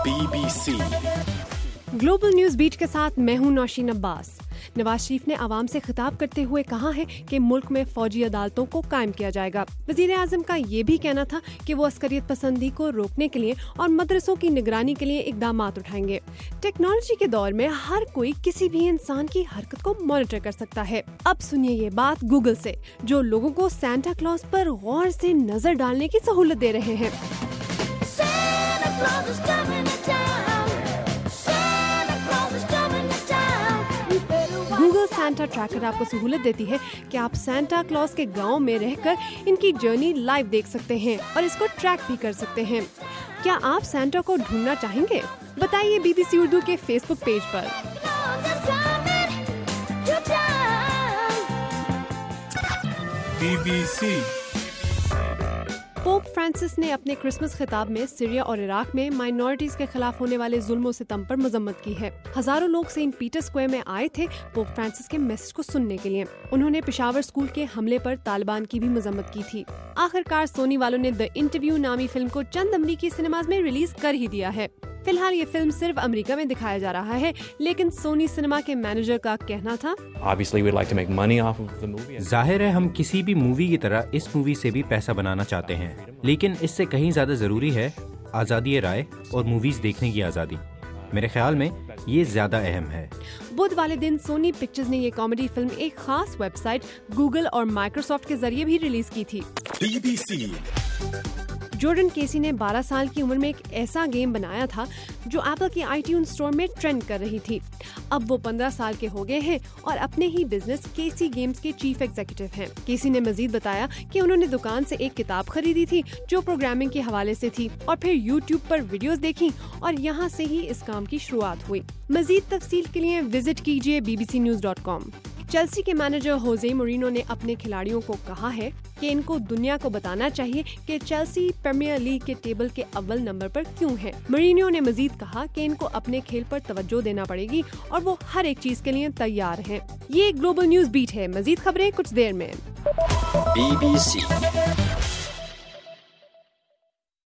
BBC global news beat के साथ मैं हूं नौशीन अब्बास। नवाज शरीफ ने आवाम से खिताब करते हुए कहा है कि मुल्क में फौजी अदालतों को कायम किया जाएगा। वजीर आजम का ये भी कहना था कि वो अस्करियत पसंदी को रोकने के लिए और मदरसों की निगरानी के लिए इकदाम उठाएंगे। टेक्नोलॉजी के दौर में हर कोई किसी भी इंसान की हरकत को मॉनिटर कर सकता है। अब सुनिए ये बात गूगल से, जो लोगों को सांता क्लॉज पर गौर से नजर डालने की सहूलत दे रहे हैं। गूगल सांता ट्रैकर आपको सहूलत देती है कि आप सांता क्लॉज के गांव में रहकर इनकी जर्नी लाइव देख सकते हैं और इसको ट्रैक भी कर सकते हैं। क्या आप सांता को ढूंढना चाहेंगे? बताइए BBC उर्दू के फेसबुक पेज पर। BBC पोप फ्रांसिस ने अपने क्रिसमस खिताब में सीरिया और इराक में माइनॉरिटीज के खिलाफ होने वाले जुल्म और सितम पर मजम्मत की है। हजारों लोग सेंट पीटर स्क्वायर में आए थे पोप फ्रांसिस के मैसेज को सुनने के लिए। उन्होंने पेशावर स्कूल के हमले पर तालिबान की भी मजम्मत की थी। आखिरकार सोनी वालों ने द इंटरव्यू नामी फिल्म को चंद अमरीकी सिनेमाज में रिलीज कर ही दिया है। फिलहाल ये फिल्म सिर्फ अमेरिका में दिखाया जा रहा है, लेकिन सोनी सिनेमा के मैनेजर का कहना था, जाहिर है हम किसी भी मूवी की तरह इस मूवी से भी पैसा बनाना चाहते हैं, लेकिन इससे कहीं ज्यादा जरूरी है आजादी राय और मूवीज देखने की आजादी। मेरे ख्याल में ये ज्यादा अहम है। बुध वाले दिन सोनी पिक्चर्स ने ये कॉमेडी फिल्म एक खास वेबसाइट गूगल और माइक्रोसॉफ्ट के जरिए भी रिलीज की थी। BBC जॉर्डन केसी ने 12 साल की उम्र में एक ऐसा गेम बनाया था जो एप्पल की iTunes स्टोर में ट्रेंड कर रही थी। अब वो 15 साल के हो गए हैं और अपने ही बिजनेस केसी गेम्स के चीफ एग्जीक्यूटिव हैं। केसी ने मजीद बताया कि उन्होंने दुकान से एक किताब खरीदी थी जो प्रोग्रामिंग के हवाले से थी और फिर YouTube पर वीडियोस देखी और यहाँ से ही इस काम की शुरुआत हुई। मजीद तफसील के लिए विजिट कीजिए bbcnews.com। चेल्सी के मैनेजर होजे मोरिनो ने अपने खिलाड़ियों को कहा है कि इनको दुनिया को बताना चाहिए कि चेल्सी प्रीमियर लीग के टेबल के अव्वल नंबर पर क्यों है। मोरिनो ने मजीद कहा कि इनको अपने खेल पर तवज्जो देना पड़ेगी और वो हर एक चीज के लिए तैयार हैं। ये ग्लोबल न्यूज बीट है। मजीद खबरें कुछ देर में। BBC